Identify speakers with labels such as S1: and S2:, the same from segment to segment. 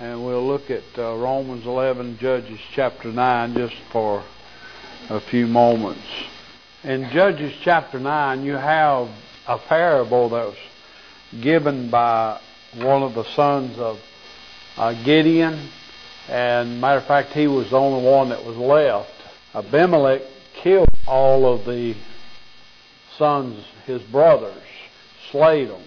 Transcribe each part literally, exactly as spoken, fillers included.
S1: and we'll look at uh, Romans eleven, Judges chapter nine, just for a few moments. In Judges chapter nine, you have a parable that was given by one of the sons of uh, Gideon, and matter of fact, he was the only one that was left. Abimelech killed all of the sons, his brothers, slayed them.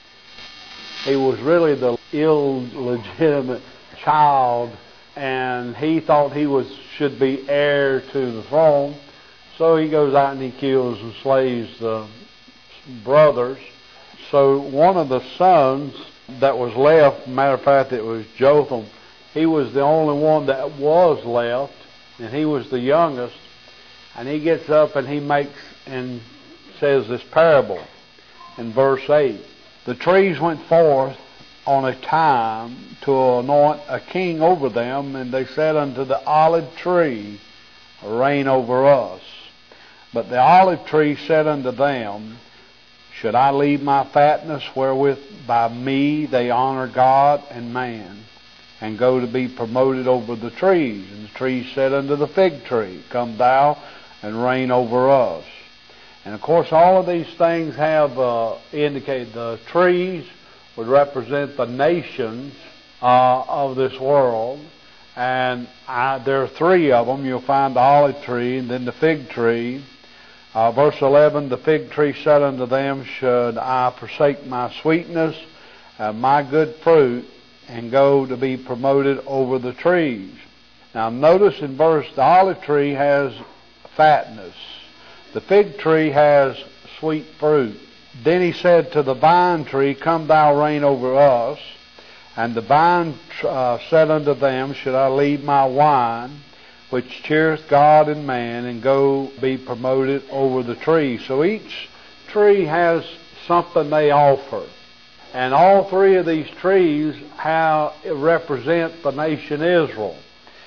S1: He was really the illegitimate child, and he thought he was should be heir to the throne. So he goes out and he kills and slays the brothers. So one of the sons that was left, matter of fact, it was Jotham, he was the only one that was left, and he was the youngest. And he gets up and he makes and says this parable in verse eight. The trees went forth on a time to anoint a king over them, and they said unto the olive tree, reign over us. But the olive tree said unto them, should I leave my fatness wherewith by me they honor God and man, and go to be promoted over the trees? And the tree said unto the fig tree, come thou and reign over us. And of course all of these things have uh, indicated the trees would represent the nations uh, of this world. And I, there are three of them. You'll find the olive tree and then the fig tree. Uh, verse eleven, the fig tree said unto them, should I forsake my sweetness, uh, my good fruit, and go to be promoted over the trees? Now notice in verse, the olive tree has fatness. The fig tree has sweet fruit. Then he said to the vine tree, come thou reign over us. And the vine uh, said unto them, should I leave my wine, which cheereth God and man, and go be promoted over the tree? So each tree has something they offer. And all three of these trees have, represent the nation Israel.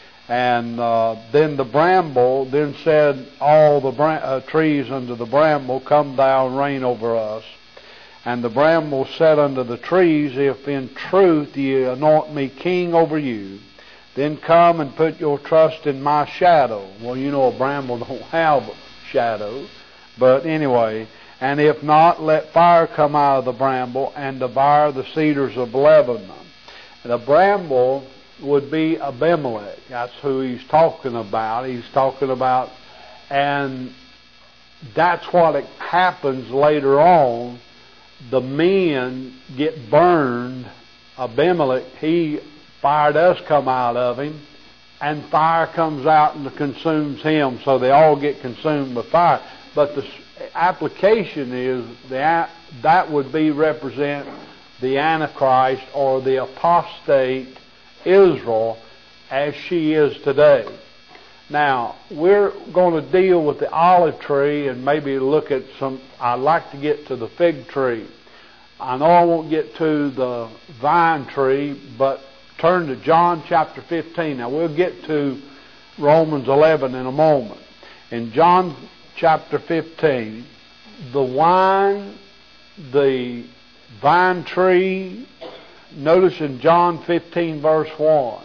S1: And uh, then the bramble then said, all the bra- uh, trees unto the bramble, come thou and reign over us. And the bramble said unto the trees, if in truth ye anoint me king over you, then come and put your trust in my shadow. Well, you know a bramble don't have a shadow. But anyway, and if not, let fire come out of the bramble and devour the cedars of Lebanon. And the bramble would be Abimelech. That's who he's talking about. He's talking about, and that's what it happens later on. The men get burned. Abimelech, he fire does come out of him, and fire comes out and consumes him. So they all get consumed by fire. But the application is that that would be represent the Antichrist or the apostate Israel as she is today. Now, we're going to deal with the olive tree and maybe look at some. I'd like to get to the fig tree. I know I won't get to the vine tree, but turn to John chapter fifteen. Now, we'll get to Romans eleven in a moment. In John chapter fifteen, the wine, the vine tree. Notice in John fifteen verse one,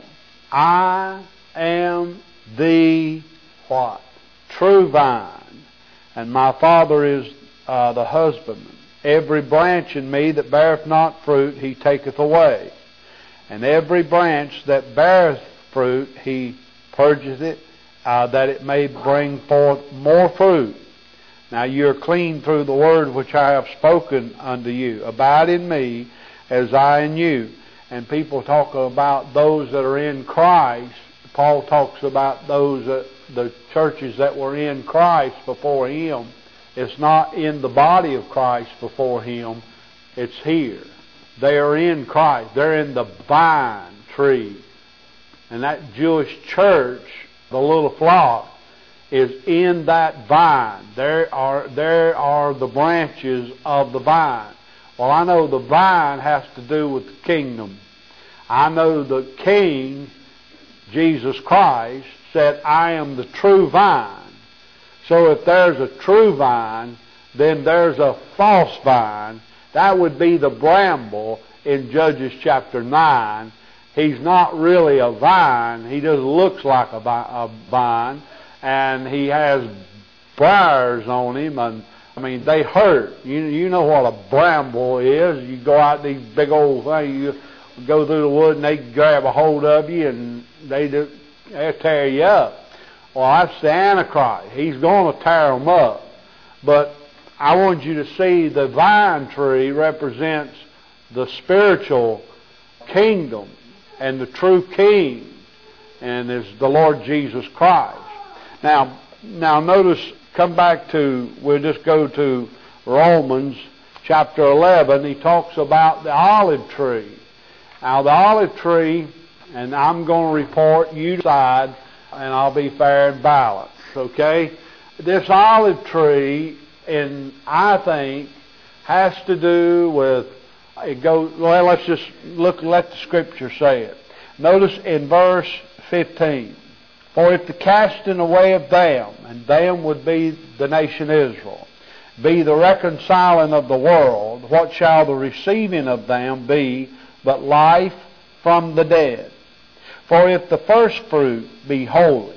S1: I am the what? True vine, and my Father is uh, the husbandman. Every branch in me that beareth not fruit, he taketh away. And every branch that beareth fruit, he purgeth it, uh, that it may bring forth more fruit. Now you are clean through the word which I have spoken unto you. Abide in me, as I in you. And people talk about those that are in Christ. Paul talks about those that, the churches that were in Christ before him. It's not in the body of Christ before him. It's here. They are in Christ. They're in the vine tree. And that Jewish church, the little flock, is in that vine. There are, there are the branches of the vine. Well, I know the vine has to do with the kingdom. I know the King, Jesus Christ, said, I am the true vine. So if there's a true vine, then there's a false vine. That would be the bramble in Judges chapter nine. He's not really a vine. He just looks like a vine, and he has briars on him, and I mean, they hurt. You you know what a bramble is. You go out these big old things, you go through the wood, and they grab a hold of you, and they do, they tear you up. Well, that's the Antichrist. He's going to tear them up. But I want you to see the vine tree represents the spiritual kingdom and the true king, and is the Lord Jesus Christ. Now, now notice, come back to, we'll just go to Romans chapter eleven. He talks about the olive tree. Now, the olive tree, and I'm going to report, you decide, and I'll be fair and balanced, okay? This olive tree, and I think, has to do with, it goes, well, let's just look, let the Scripture say it. Notice in verse fifteen, for if the casting away of them, and them would be the nation Israel, be the reconciling of the world, what shall the receiving of them be but life from the dead? For if the first fruit be holy,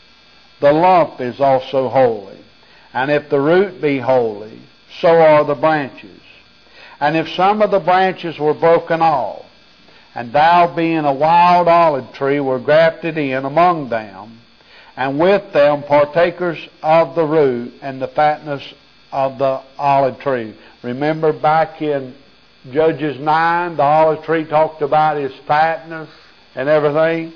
S1: the lump is also holy. And if the root be holy, so are the branches. And if some of the branches were broken off, and thou being a wild olive tree were grafted in among them, and with them partakers of the root and the fatness of the olive tree. Remember back in Judges nine, the olive tree talked about his fatness and everything.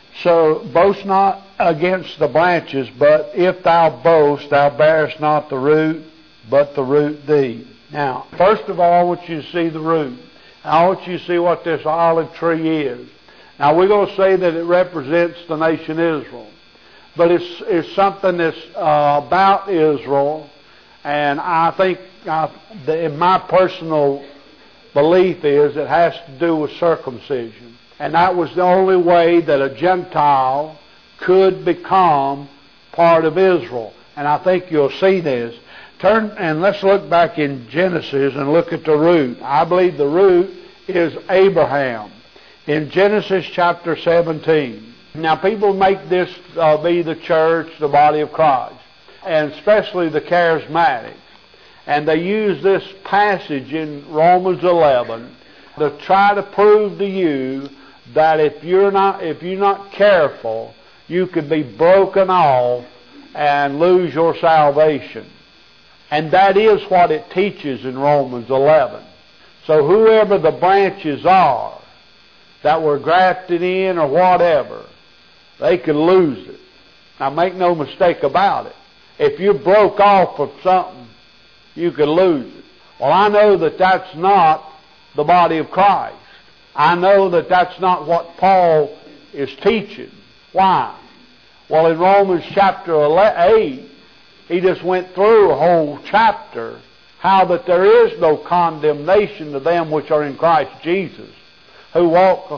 S1: So boast not against the branches, but if thou boast, thou bearest not the root, but the root thee. Now, first of all, I want you to see the root. I want you to see what this olive tree is. Now, we're going to say that it represents the nation Israel. But it's, it's something that's uh, about Israel, and I think, uh, the, in my personal belief is, it has to do with circumcision. And that was the only way that a Gentile could become part of Israel. And I think you'll see this. Turn and let's look back in Genesis and look at the root. I believe the root is Abraham. In Genesis chapter seventeen. Now people make this uh, be the church, the body of Christ, and especially the charismatics. And they use this passage in Romans eleven to try to prove to you that if you're not if you're not careful, you could be broken off and lose your salvation. And that is what it teaches in Romans eleven. So whoever the branches are that were grafted in or whatever, they could lose it. Now make no mistake about it. If you broke off of something, you could lose it. Well, I know that that's not the body of Christ. I know that that's not what Paul is teaching. Why? Well, in Romans chapter eight, he just went through a whole chapter how that there is no condemnation to them which are in Christ Jesus, who walk,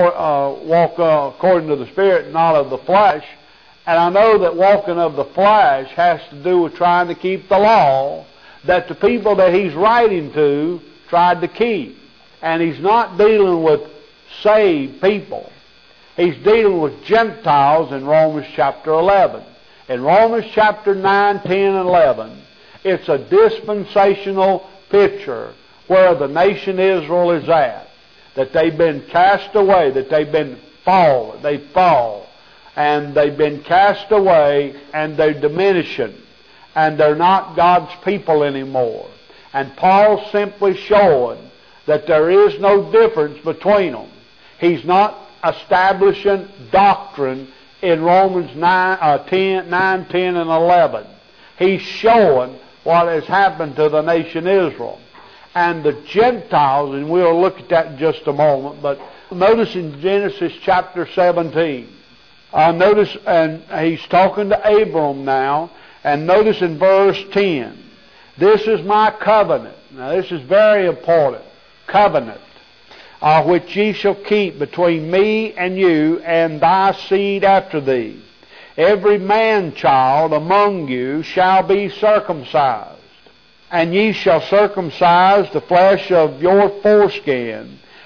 S1: uh, walk uh, according to the Spirit, not of the flesh. And I know that walking of the flesh has to do with trying to keep the law that the people that he's writing to tried to keep. And he's not dealing with saved people. He's dealing with Gentiles in Romans chapter eleven. In Romans chapter nine, ten, and eleven, it's a dispensational picture where the nation Israel is at. That they've been cast away, that they've been fallen, they fall. And they've been cast away, and they're diminishing. And they're not God's people anymore. And Paul's simply showing that there is no difference between them. He's not establishing doctrine in Romans nine, uh, ten, nine, ten, and eleven. He's showing what has happened to the nation Israel. And the Gentiles, and we'll look at that in just a moment, but notice in Genesis chapter seventeen, uh, notice, and he's talking to Abram now, and notice in verse ten, this is my covenant. Now this is very important. Covenant, uh, which ye shall keep between me and you and thy seed after thee. Every man-child among you shall be circumcised, and ye shall circumcise the flesh of your foreskin,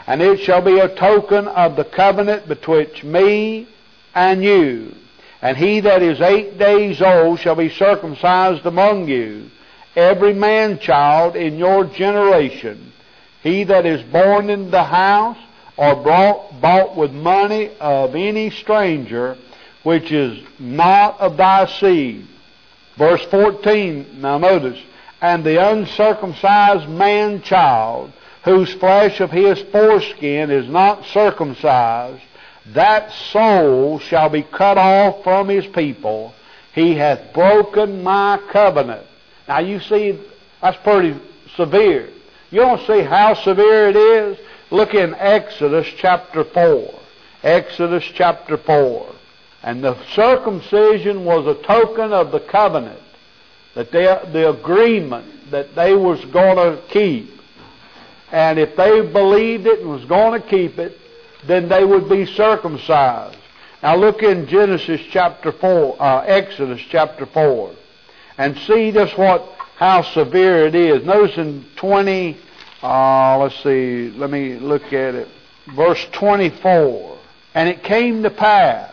S1: And it shall be a token of the covenant betwixt me and you. And he that is eight days old shall be circumcised among you, every man-child in your generation. He that is born in the house or brought, bought with money of any stranger, which is not of thy seed. Verse fourteen, now notice, and the uncircumcised man-child, whose flesh of his foreskin is not circumcised, that soul shall be cut off from his people. He hath broken my covenant. Now you see, that's pretty severe. You want to see how severe it is? Look in Exodus chapter four. Exodus chapter four. And the circumcision was a token of the covenant, that they, the agreement that they was going to keep. And if they believed it and was going to keep it, then they would be circumcised. Now look in Genesis chapter four, uh, Exodus chapter four, and see just what how severe it is. Notice in twenty, uh, let's see, let me look at it, verse twenty-four. And it came to pass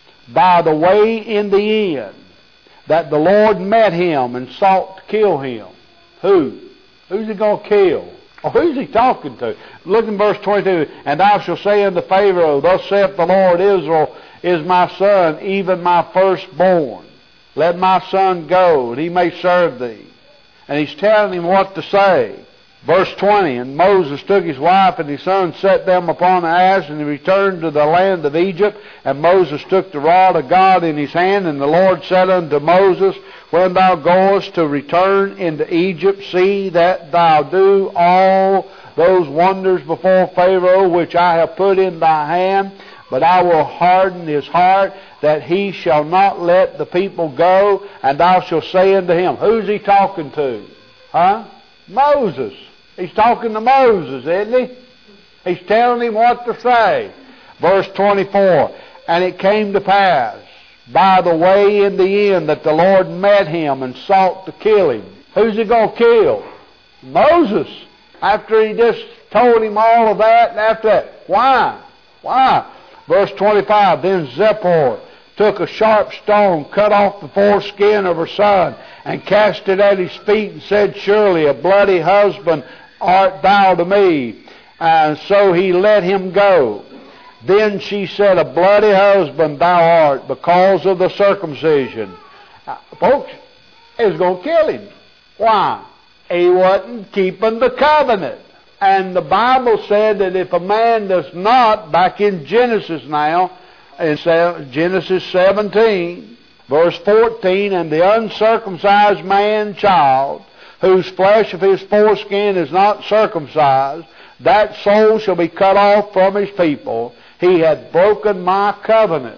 S1: by the way in the end that the Lord met him and sought to kill him. Who? Who's he going to kill? Oh, who's he talking to? Look in verse twenty-two. And thou shalt say unto Pharaoh, thus saith the Lord, Israel is my son, even my firstborn. Let my son go, that he may serve thee. And he's telling him what to say. Verse twenty, and Moses took his wife and his son, set them upon an ass, and he returned to the land of Egypt. And Moses took the rod of God in his hand, and the Lord said unto Moses, when thou goest to return into Egypt, see that thou do all those wonders before Pharaoh, which I have put in thy hand. But I will harden his heart, that he shall not let the people go. And thou shalt say unto him, who's he talking to? Huh? Moses. He's talking to Moses, isn't he? He's telling him what to say. Verse twenty-four, and it came to pass by the way in the end that the Lord met him and sought to kill him. Who's he going to kill? Moses. After he just told him all of that, and after that, why? Why? Verse twenty-five, then Zipporah took a sharp stone, cut off the foreskin of her son, and cast it at his feet, and said, surely a bloody husband art thou to me. And so he let him go. Then she said, a bloody husband thou art, because of the circumcision. Uh, folks, he was going to kill him. Why? He wasn't keeping the covenant. And the Bible said that if a man does not, back in Genesis now, in Genesis seventeen, verse fourteen, and the uncircumcised man child, whose flesh of his foreskin is not circumcised, that soul shall be cut off from his people. He hath broken my covenant.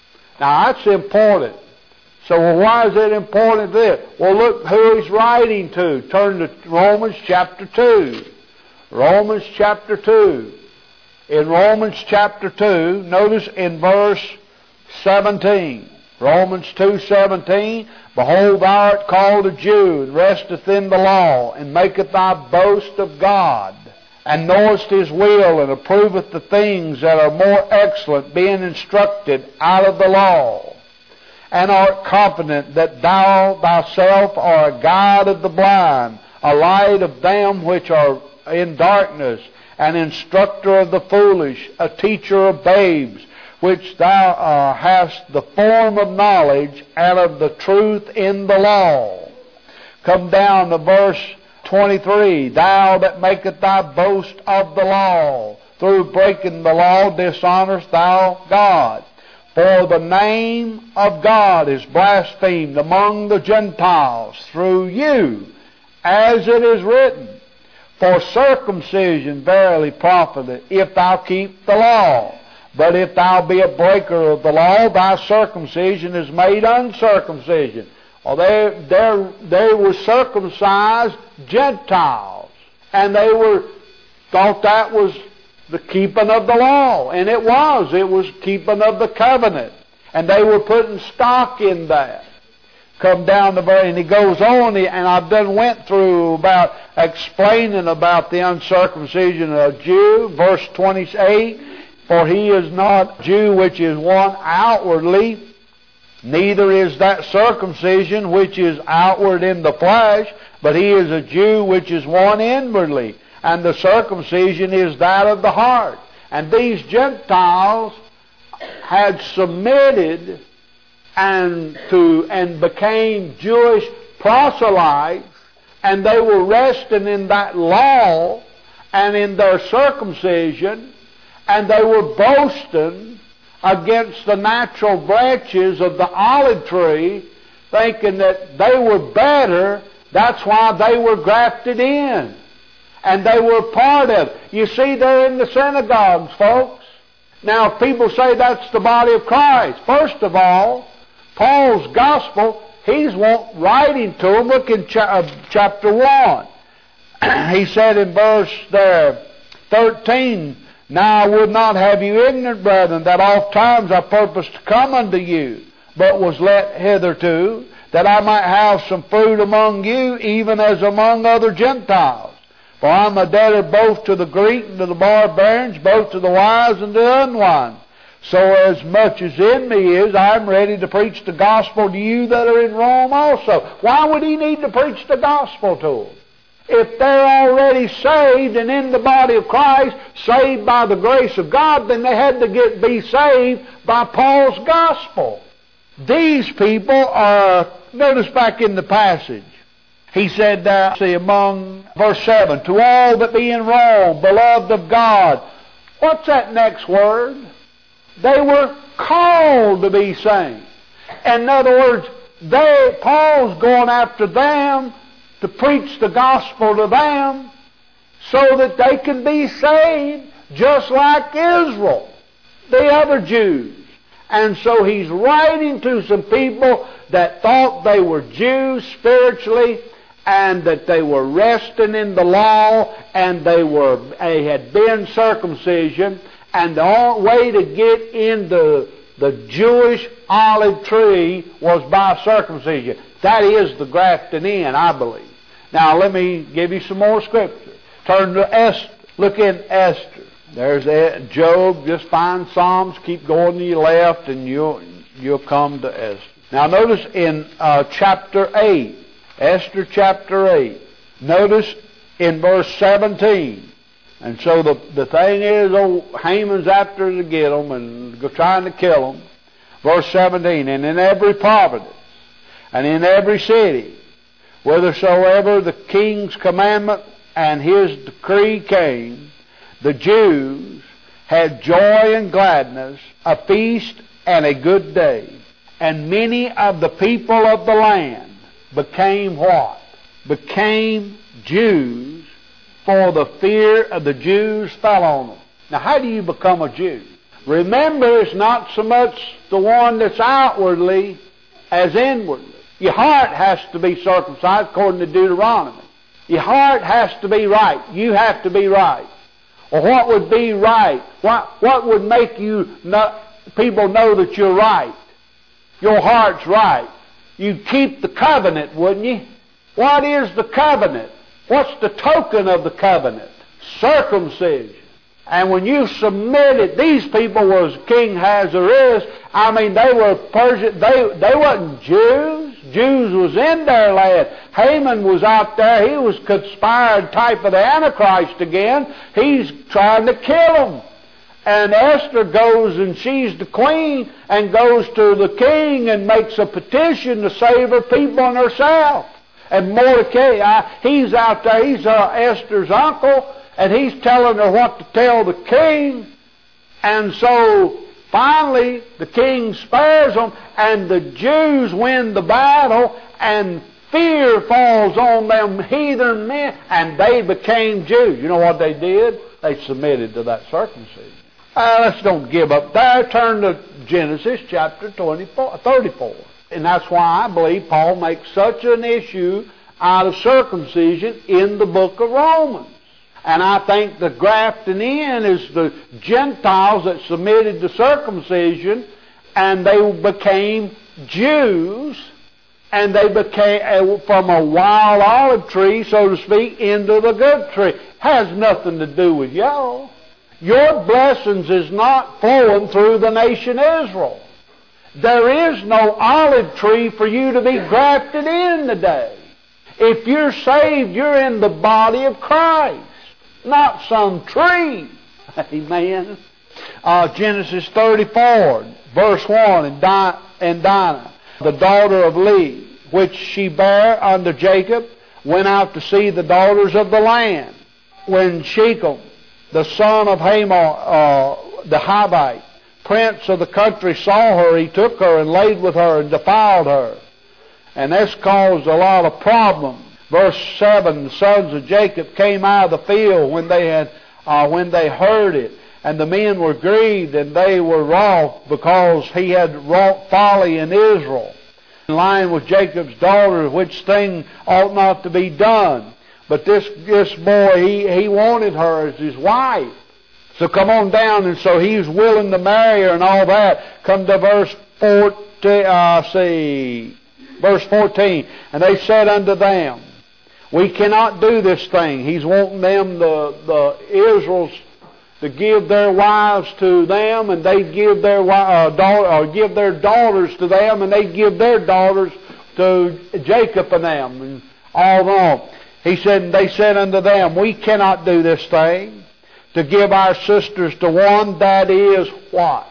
S1: Now that's important. So well, why is it important this? Well, look who he's writing to. Turn to Romans chapter two. Romans chapter two. In Romans chapter two, notice in verse seventeen. Romans two seventeen, behold, thou art called a Jew, and resteth in the law, and maketh thy boast of God, and knowest his will, and approveth the things that are more excellent, being instructed out of the law, and art confident that thou thyself art a guide of the blind, a light of them which are in darkness, an instructor of the foolish, a teacher of babes, which thou uh, hast the form of knowledge and of the truth in the law. Come down to verse twenty-three. Thou that makest thy boast of the law, through breaking the law dishonorest thou God. For the name of God is blasphemed among the Gentiles through you, as it is written, for circumcision verily profiteth, if thou keep the law. But if thou be a breaker of the law, thy circumcision is made uncircumcision. Well, they, they, they were circumcised Gentiles, and they were thought that was the keeping of the law, and it was. It was keeping of the covenant, and they were putting stock in that. come down the verse, and he goes on, and I've done went through about explaining about the uncircumcision of a Jew. Verse twenty-eight, for he is not Jew which is one outwardly, neither is that circumcision which is outward in the flesh, but he is a Jew which is one inwardly, and the circumcision is that of the heart. And these Gentiles had submitted and to and became Jewish proselytes, and they were resting in that law and in their circumcision, and they were boasting against the natural branches of the olive tree, thinking that they were better. That's why they were grafted in, and they were part of it. You see, they're in the synagogues, folks. Now, if people say that's the body of Christ, first of all, Paul's gospel, he's want, writing to them. Look in cha- uh, chapter one. He said in verse there, thirteen, now I would not have you ignorant, brethren, that oft times I purposed to come unto you, but was let hitherto, that I might have some fruit among you, even as among other Gentiles. For I am a debtor both to the Greek and to the barbarians, both to the wise and to the unwise. So as much as in me is, I am ready to preach the gospel to you that are in Rome also. Why would he need to preach the gospel to them? If they're already saved and in the body of Christ, saved by the grace of God, then they had to get be saved by Paul's gospel. These people are, notice back in the passage, he said, uh, see, among, verse seven, to all that be in Rome, beloved of God. What's that next word? They were called to be saints. In other words, they, Paul's going after them to preach the gospel to them so that they can be saved just like Israel, the other Jews. And so he's writing to some people that thought they were Jews spiritually, and that they were resting in the law, and they were they had been circumcision, and the only way to get into the Jewish olive tree was by circumcision. That is the grafting in, I believe. Now let me give you some more scripture. Turn to Esther. Look in Esther. There's Job. Just find Psalms. Keep going to your left, and you'll you'll come to Esther. Now notice in uh, chapter eight. Esther chapter eight. Notice in verse seventeen. And so the, the thing is, old Haman's after to get them and go trying to kill them. Verse seventeen, and in every province and in every city, whithersoever the king's commandment and his decree came, the Jews had joy and gladness, a feast and a good day. And many of the people of the land became what? Became Jews, for the fear of the Jews fell on them. Now, how do you become a Jew? Remember, it's not so much the one that's outwardly as inwardly. Your heart has to be circumcised according to Deuteronomy. Your heart has to be right. You have to be right. Or what would be right? What, what would make you know, people know that you're right? Your heart's right. You'd keep the covenant, wouldn't you? What is the covenant? What's the token of the covenant? Circumcision. And when you submitted, these people was King Ahasuerus. I mean, they were Persian. They they wasn't Jews. Jews was in their land. Haman was out there. He was conspired type of the Antichrist again. He's trying to kill them. And Esther goes, and she's the queen, and goes to the king and makes a petition to save her people and herself. And Mordecai, I, he's out there. He's uh, Esther's uncle. And he's telling her what to tell the king. And so finally the king spares them, and the Jews win the battle, and fear falls on them heathen men, and they became Jews. You know what they did? They submitted to that circumcision. Uh, let's don't give up there. Turn to Genesis chapter twenty-four, thirty-four. And that's why I believe Paul makes such an issue out of circumcision in the book of Romans. And I think the grafting in is the Gentiles that submitted to circumcision, and they became Jews, and they became from a wild olive tree, so to speak, into the good tree. Has nothing to do with y'all. Your blessings is not flowing through the nation Israel. There is no olive tree for you to be grafted in today. If you're saved, you're in the body of Christ, not some tree. Amen. Uh, Genesis thirty-four, verse one, and, Di- and Dinah, the daughter of Leah, which she bare unto Jacob, went out to see the daughters of the land. When Shechem, the son of Hamor, uh, the Hivite, prince of the country, saw her, he took her and laid with her and defiled her. And this caused a lot of problems. Verse seven, the sons of Jacob came out of the field when they had, uh, when they heard it. And the men were grieved, and they were wroth, because he had wrought folly in Israel, in line with Jacob's daughter, which thing ought not to be done. But this this boy, he, he wanted her as his wife. So come on down, and so he was willing to marry her and all that. Come to verse fourteen, uh, see, verse fourteen. And they said unto them, we cannot do this thing. He's wanting them, the, the Israel's, to give their wives to them, and they give their uh, daughter, or give their daughters to them, and they give their daughters to Jacob and them, and all on. He said, and they said unto them, we cannot do this thing, to give our sisters to one that is what?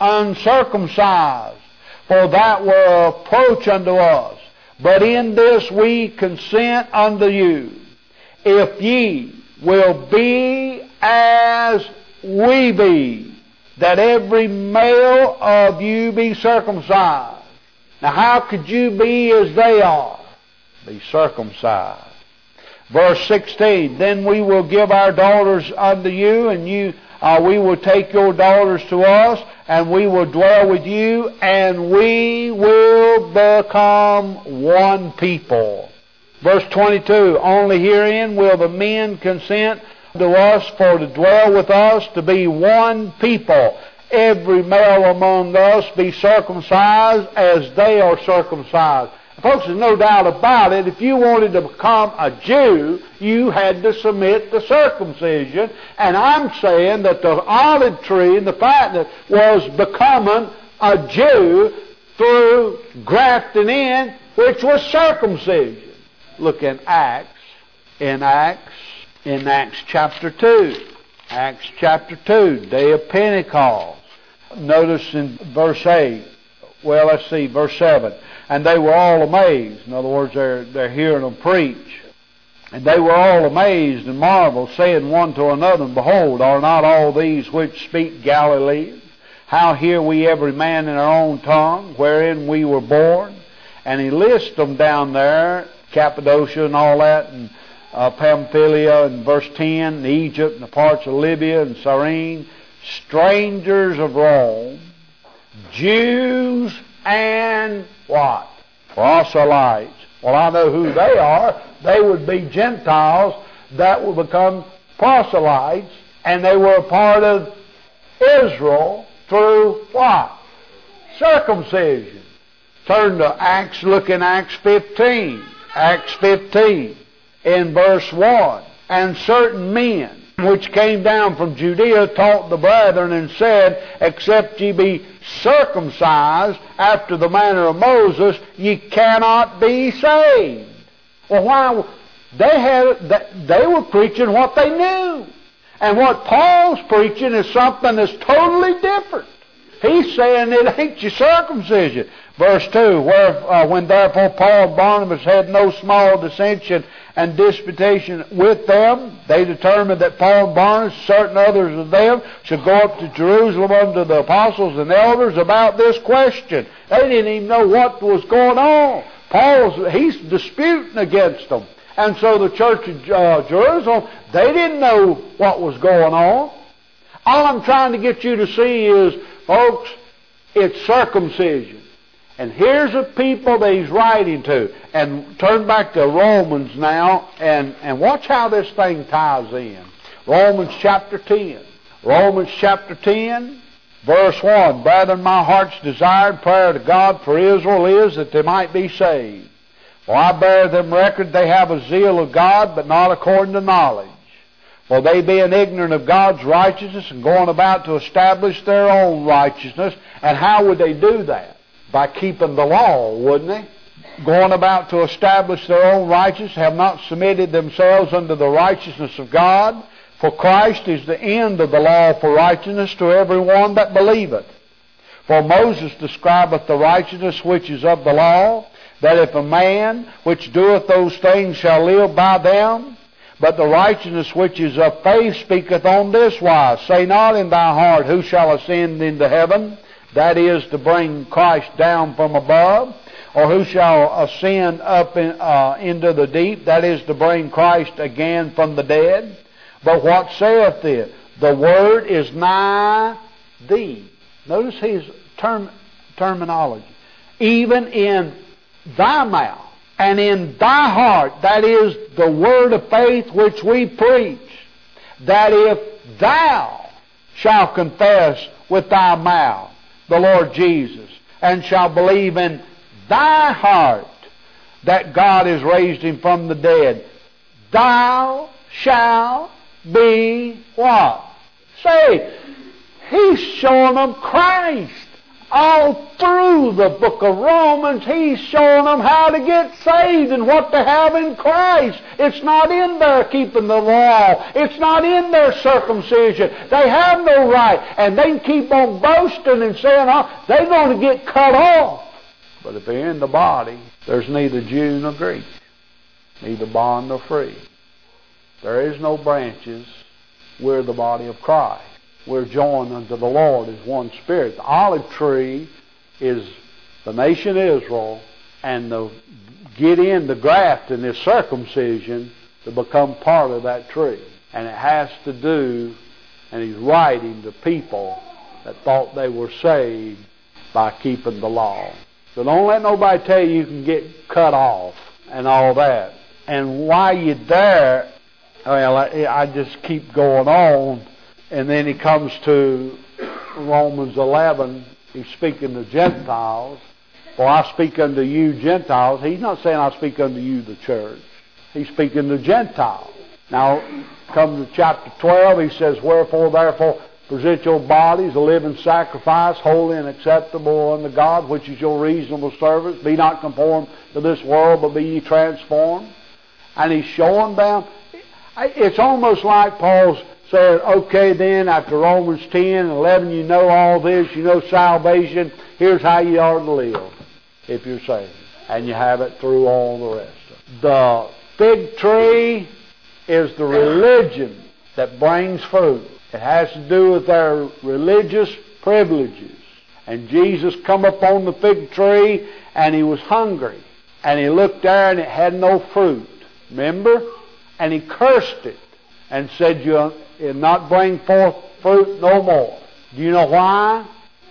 S1: Uncircumcised, for that were approach unto us. But in this we consent unto you, if ye will be as we be, that every male of you be circumcised. Now how could you be as they are? Be circumcised. Verse sixteen, then we will give our daughters unto you, and you, uh, we will take your daughters to us, and we will dwell with you, and we will become one people. Verse twenty-two, only herein will the men consent to us for to dwell with us, to be one people. Every male among us be circumcised as they are circumcised. Folks, there's no doubt about it. If you wanted to become a Jew, you had to submit to circumcision. And I'm saying that the olive tree and the fact that was becoming a Jew through grafting in, which was circumcision. Look in Acts, in Acts, in Acts chapter two. Acts chapter two, day of Pentecost. Notice in verse eight, well, let's see, verse seven. And they were all amazed. In other words, they're, they're hearing them preach. And they were all amazed and marveled, saying one to another, behold, are not all these which speak Galileans? How hear we every man in our own tongue, wherein we were born? And he lists them down there, Cappadocia and all that, and uh, Pamphylia, and verse ten, and Egypt, and the parts of Libya and Cyrene, strangers of Rome, Jews and what? Proselytes. Well, I know who they are. They would be Gentiles that would become proselytes, and they were a part of Israel through what? Circumcision. Turn to Acts, look in Acts fifteen. Acts fifteen, in verse one. And certain men which came down from Judea taught the brethren and said, except ye be circumcised after the manner of Moses, ye cannot be saved. Well, why? They had, they were preaching what they knew. And what Paul's preaching is something that's totally different. He's saying it ain't your circumcision. Verse two, where, uh, when therefore Paul and Barnabas had no small dissension and disputation with them, they determined that Paul and Barnabas, certain others of them, should go up to Jerusalem unto the apostles and elders about this question. They didn't even know what was going on. Paul's, he's disputing against them. And so the church of uh, Jerusalem, they didn't know what was going on. All I'm trying to get you to see is, folks, it's circumcision. And here's the people that he's writing to. And turn back to Romans now, and, and watch how this thing ties in. Romans chapter ten. Romans chapter ten, Verse one, Brethren, my heart's desired prayer to God for Israel is that they might be saved. For I bear them record they have a zeal of God, but not according to knowledge. For they being ignorant of God's righteousness and going about to establish their own righteousness. And how would they do that? By keeping the law, wouldn't they? Going about to establish their own righteousness, have not submitted themselves unto the righteousness of God. For Christ is the end of the law for righteousness to every one that believeth. For Moses describeth the righteousness which is of the law, that if a man which doeth those things shall live by them. But the righteousness which is of faith speaketh on this wise, Say not in thy heart, Who shall ascend into heaven? That is, to bring Christ down from above. Or who shall ascend up in, uh, into the deep? That is, to bring Christ again from the dead. But what saith it? The word is nigh thee. Notice his term, terminology. Even in thy mouth and in thy heart, that is the word of faith which we preach, that if thou shalt confess with thy mouth the Lord Jesus, and shalt believe in thy heart that God has raised him from the dead, thou shalt be what? Say, he's showing them Christ. All through the book of Romans, he's showing them how to get saved and what to have in Christ. It's not in their keeping the law. It's not in their circumcision. They have no right. And they can keep on boasting and saying, oh, they're going to get cut off. But if they're in the body, there's neither Jew nor Greek, neither bond nor free. There is no branches. We're the body of Christ. We're joined unto the Lord as one Spirit. The olive tree is the nation Israel, and the get in the graft and the circumcision to become part of that tree. And it has to do, and he's writing to people that thought they were saved by keeping the law. So don't let nobody tell you you can get cut off and all that. And while you're there, well, I, I just keep going on. And then he comes to Romans eleven. He's speaking to Gentiles. For I speak unto you Gentiles. He's not saying I speak unto you the church. He's speaking to Gentiles. Now, come to chapter twelve. He says, Wherefore, therefore, present your bodies a living sacrifice, holy and acceptable unto God, which is your reasonable service. Be not conformed to this world, but be ye transformed. And he's showing them. It's almost like Paul's said, okay then, after Romans ten and eleven, you know all this, you know salvation, here's how you are to live if you're saved. And you have it through all the rest of it. The fig tree is the religion that brings fruit. It has to do with their religious privileges. And Jesus come up on the fig tree and he was hungry. And he looked there and it had no fruit. Remember? And he cursed it and said, you'll not bring forth fruit no more. Do you know why?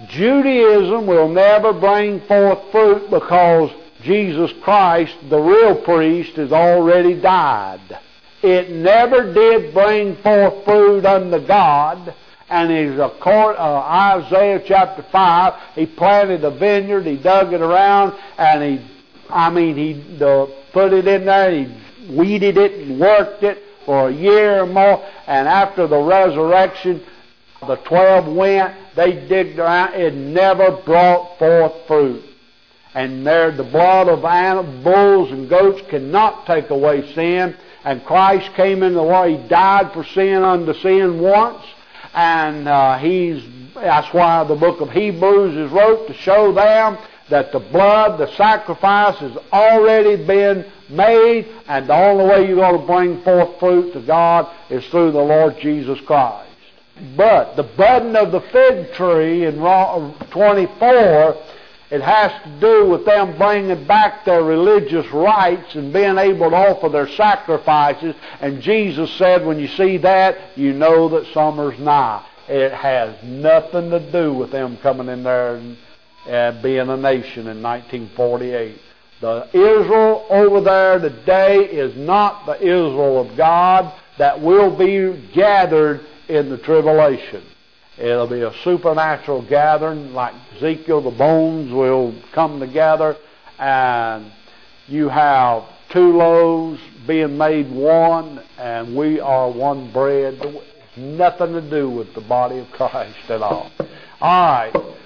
S1: Judaism will never bring forth fruit because Jesus Christ, the real priest, has already died. It never did bring forth fruit unto God. And he's a court, uh, Isaiah chapter five, he planted a vineyard, he dug it around, and he, I mean, he uh, put it in there, he weeded it and worked it for a year or more, and after the resurrection, the twelve went, they digged around, it never brought forth fruit. And there, the blood of animals, bulls and goats cannot take away sin, and Christ came into the world, he died for sin unto sin once, and uh, he's, that's why the book of Hebrews is wrote, to show them that the blood, the sacrifice has already been made, and the only way you're going to bring forth fruit to God is through the Lord Jesus Christ. But the budding of the fig tree in twenty-four, it has to do with them bringing back their religious rights and being able to offer their sacrifices. And Jesus said, when you see that, you know that summer's nigh. It has nothing to do with them coming in there and uh, being a nation in nineteen forty-eight. The Israel over there today is not the Israel of God that will be gathered in the tribulation. It'll be a supernatural gathering, like Ezekiel, the bones will come together, and you have two loaves being made one, and we are one bread. It's nothing to do with the body of Christ at all. All right.